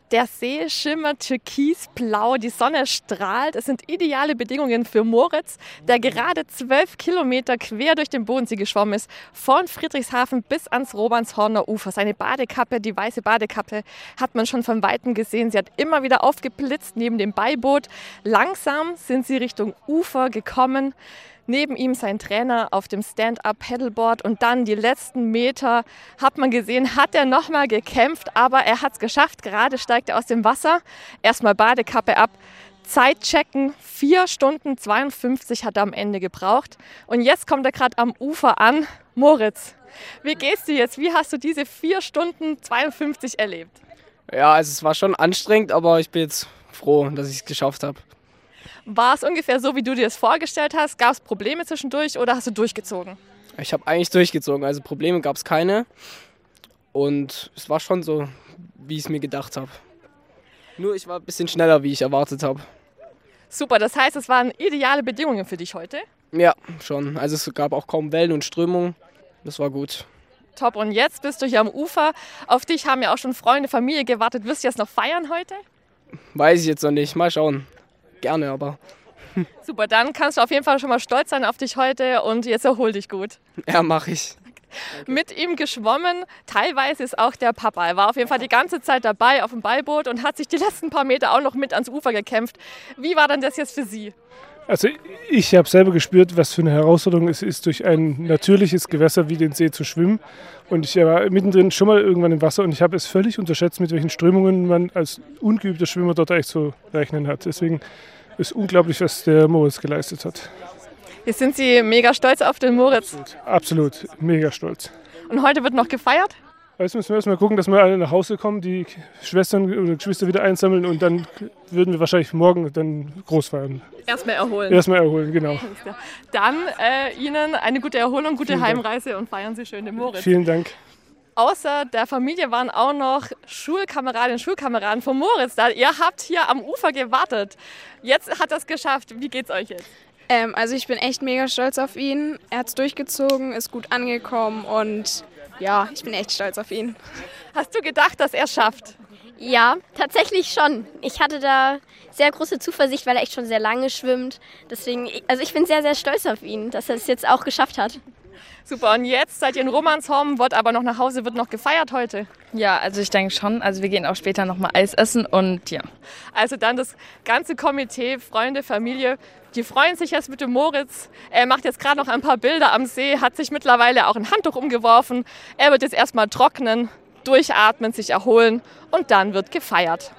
Der See schimmert türkisblau, die Sonne strahlt. Es sind ideale Bedingungen für Moritz, der gerade 12 Kilometer quer durch den Bodensee geschwommen ist, von Friedrichshafen bis ans Romanshorner Ufer. Seine Badekappe, die weiße Badekappe, hat man schon von Weitem gesehen. Sie hat immer wieder aufgeblitzt neben dem Beiboot. Langsam sind sie Richtung Ufer gekommen. Neben ihm sein Trainer auf dem Stand-Up-Paddleboard und dann die letzten Meter hat man gesehen, hat er nochmal gekämpft, aber er hat es geschafft. Gerade steigt er aus dem Wasser. Erstmal Badekappe ab, Zeit checken, 4 Stunden 52 hat er am Ende gebraucht. Und jetzt kommt er gerade am Ufer an. Moritz, wie geht's dir jetzt? Wie hast du diese 4 Stunden 52 erlebt? Ja, also es war schon anstrengend, aber ich bin jetzt froh, dass ich es geschafft habe. War es ungefähr so, wie du dir das vorgestellt hast? Gab es Probleme zwischendurch oder hast du durchgezogen? Ich habe eigentlich durchgezogen, also Probleme gab es keine. Und es war schon so, wie ich es mir gedacht habe. Nur ich war ein bisschen schneller, wie ich erwartet habe. Super, das heißt, es waren ideale Bedingungen für dich heute? Ja, schon. Also es gab auch kaum Wellen und Strömungen. Das war gut. Top, und jetzt bist du hier am Ufer. Auf dich haben ja auch schon Freunde, Familie gewartet. Wirst du jetzt noch feiern heute? Weiß ich jetzt noch nicht. Mal schauen. Gerne, aber... Super, dann kannst du auf jeden Fall schon mal stolz sein auf dich heute und jetzt erhol dich gut. Ja, mache ich. Okay. Mit ihm geschwommen, teilweise ist auch der Papa. Er war auf jeden Fall die ganze Zeit dabei auf dem Beiboot und hat sich die letzten paar Meter auch noch mit ans Ufer gekämpft. Wie war denn das jetzt für Sie? Also ich habe selber gespürt, was für eine Herausforderung es ist, durch ein natürliches Gewässer wie den See zu schwimmen. Und ich war mittendrin schon mal irgendwann im Wasser und ich habe es völlig unterschätzt, mit welchen Strömungen man als ungeübter Schwimmer dort eigentlich zu rechnen hat. Deswegen ist unglaublich, was der Moritz geleistet hat. Jetzt sind Sie mega stolz auf den Moritz. Absolut, mega stolz. Und heute wird noch gefeiert? Jetzt müssen wir erstmal gucken, dass wir alle nach Hause kommen, die Schwestern oder Geschwister wieder einsammeln und dann würden wir wahrscheinlich morgen dann groß feiern. Erstmal erholen. Erstmal erholen, genau. Dann Ihnen eine gute Erholung, gute Heimreise und feiern Sie schön den Moritz. Vielen Dank. Außer der Familie waren auch noch Schulkameradinnen und Schulkameraden von Moritz da. Ihr habt hier am Ufer gewartet. Jetzt hat er es geschafft. Wie geht's euch jetzt? Also ich bin echt mega stolz auf ihn. Er hat es durchgezogen, ist gut angekommen und ja, ich bin echt stolz auf ihn. Hast du gedacht, dass er es schafft? Ja, tatsächlich schon. Ich hatte da sehr große Zuversicht, weil er echt schon sehr lange schwimmt. Deswegen, also ich bin sehr, sehr stolz auf ihn, dass er es jetzt auch geschafft hat. Super, und jetzt seid ihr in Romanshorn, wird aber noch nach Hause, wird noch gefeiert heute? Ja, also ich denke schon. Also wir gehen auch später nochmal Eis essen und ja. Also dann das ganze Komitee, Freunde, Familie, die freuen sich jetzt mit dem Moritz. Er macht jetzt gerade noch ein paar Bilder am See, hat sich mittlerweile auch ein Handtuch umgeworfen. Er wird jetzt erstmal trocknen, durchatmen, sich erholen und dann wird gefeiert.